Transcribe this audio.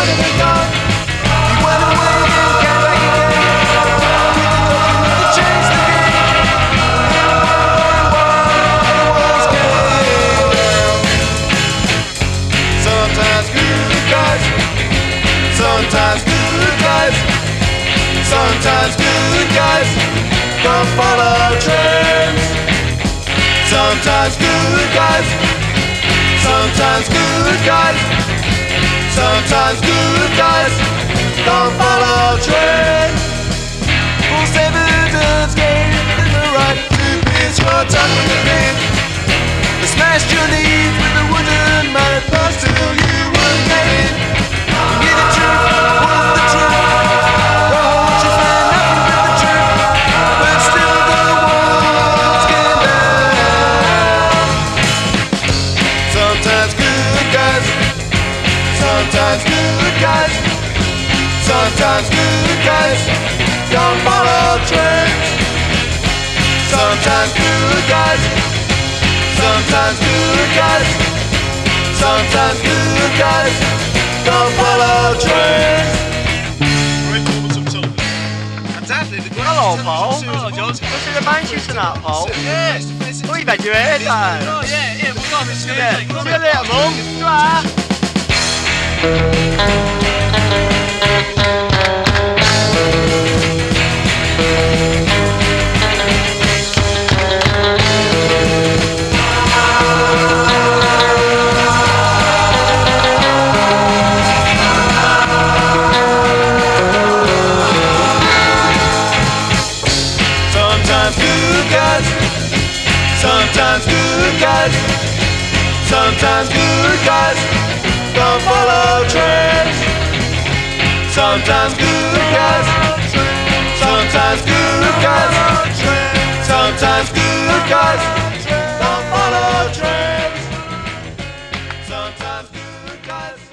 wanted to go. He went away and came back again. With the chase the game. Walls came down. Sometimes good guys. Sometimes good guys. Sometimes good guys don't follow trends. Sometimes good guys. Sometimes good guys. Sometimes good guys don't follow trends. False evidence gave in the right to pierce your tongue with a pin. They smashed your knees with a wooden mallet post till you were dead. You knew the truth was the truth. The whole truth and nothing but the truth. But still the walls came down. Sometimes good guys. Sometimes good guys. Sometimes good guys don't follow trends. Sometimes good guys. Sometimes good guys. Sometimes good guys don't follow trends. Hello, Paul. This is Manchester, Paul. Ui, bà dễ trời. See you later, Mum. Bye. Sometimes good guys. Sometimes good guys. Sometimes good guys don't follow trends. Sometimes good guys. Sometimes good guys. Sometimes good guys don't follow trends. Sometimes good guys.